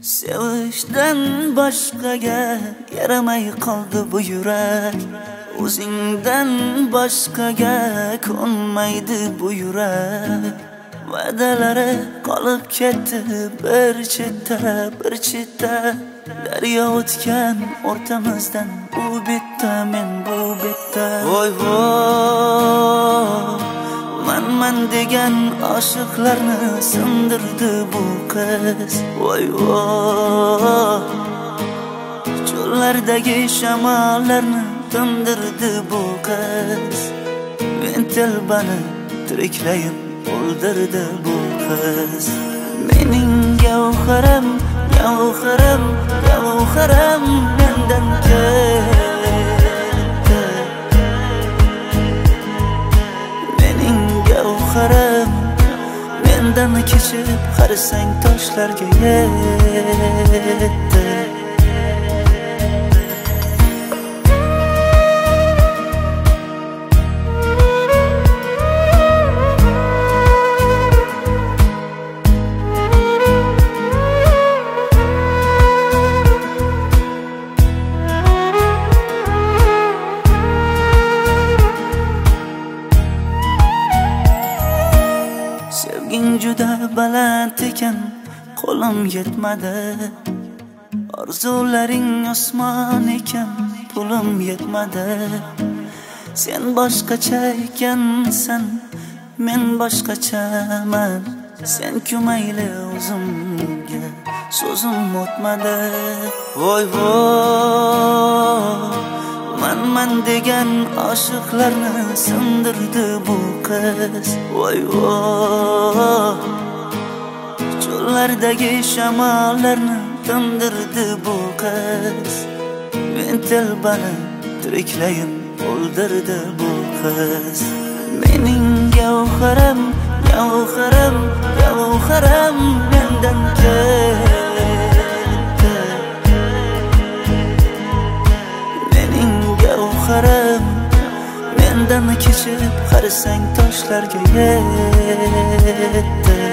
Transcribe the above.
Sevishdan boshqaga yaramay qoldi bu yurak. O'zingdan boshqaga ko'nmaydi bu yurak. Va'dalari qolib ketdi bir chetda. Daryo o'tgan o'rtamizdan u bitta men bu bitta. Voy voy, man degan oshiqlarni sindirdi bu qiz. Voy voy, cho'llardagi shamollarni tindirdi bu qiz. Men telbani tiriklayin o'ldirdi bu qiz. Mening gavharim, gavharim, gavharim mendan ketdi. Mening gavharim mendan kechib qarsang toshlarga yetdi. Sevging juda baland ekan, qo'lim yetmadi. Orzularing osmon ekan, pulim yetmadi. Sen boshqacha ekansan, men boshqachaman. Sen kumayli o'zimga so'zim o'tmadi. Voy voy, man degan oshiqlarni sindirdi bu qiz. Voy voy, cho'llardagi shamollarni tindirdi bu qiz. Men telbani tiriklayin o'ldirdi bu qiz. Mening gavharim, gavharim, gavharim mendan ketdi. Mening gavharim mendan kechib qarsang toshlarga yetdi.